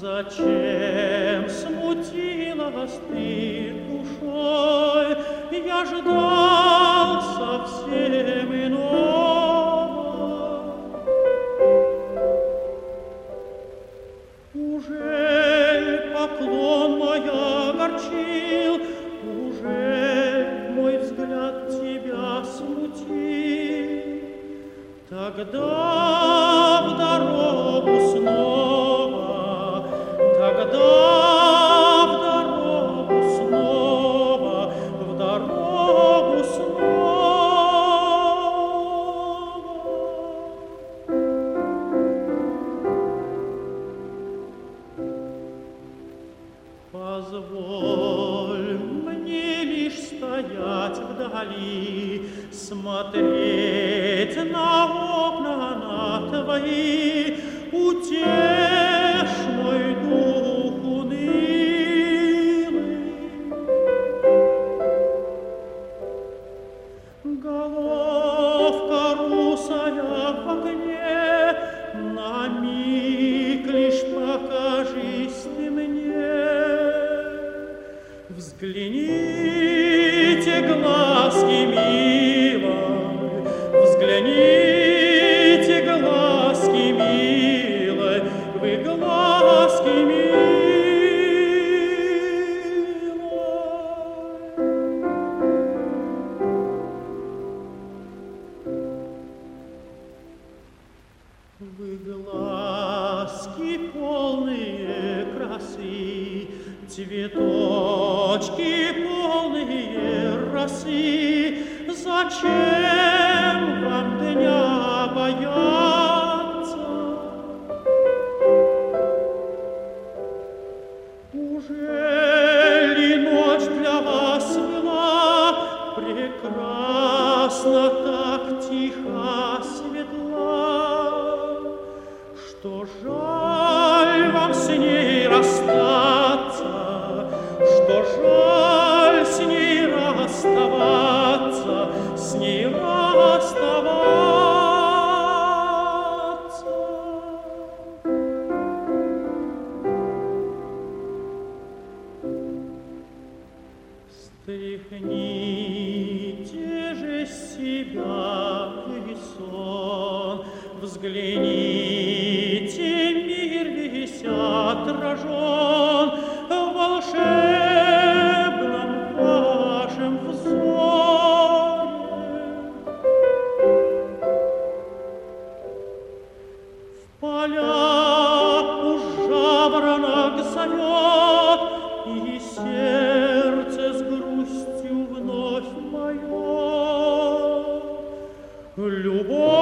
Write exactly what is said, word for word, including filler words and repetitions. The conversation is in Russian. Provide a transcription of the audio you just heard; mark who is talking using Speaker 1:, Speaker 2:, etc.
Speaker 1: Зачем смутилась ты душой? Я ждал совсем иного. Уже поклон мой огорчил, уже мой взгляд тебя смутил. Тогда в дорогу снова, тогда в дорогу снова, в дорогу снова. Позволь мне лишь стоять вдали, смотреть на окна на твои, утешь мой дух унылый. Головка русая в окне, на миг лишь покажись ты мне. Взгляните глазки милой, взгляните глазки милой, вы глазки милой. Вы глазки полные красы, цветочки полные росы, зачем вам дня бояться? Ужели ночь для вас мила, прекрасна, так тихо, светла, что жаль вам с ней расстаться, что жаль с ней расставаться, с ней расставаться. Стряхните же с себя и сон, взгляните, мир весь отражен в волшебном вашем взоре. В полях уж жаворонок зовет, и сердце с грустью вновь мое. Любовь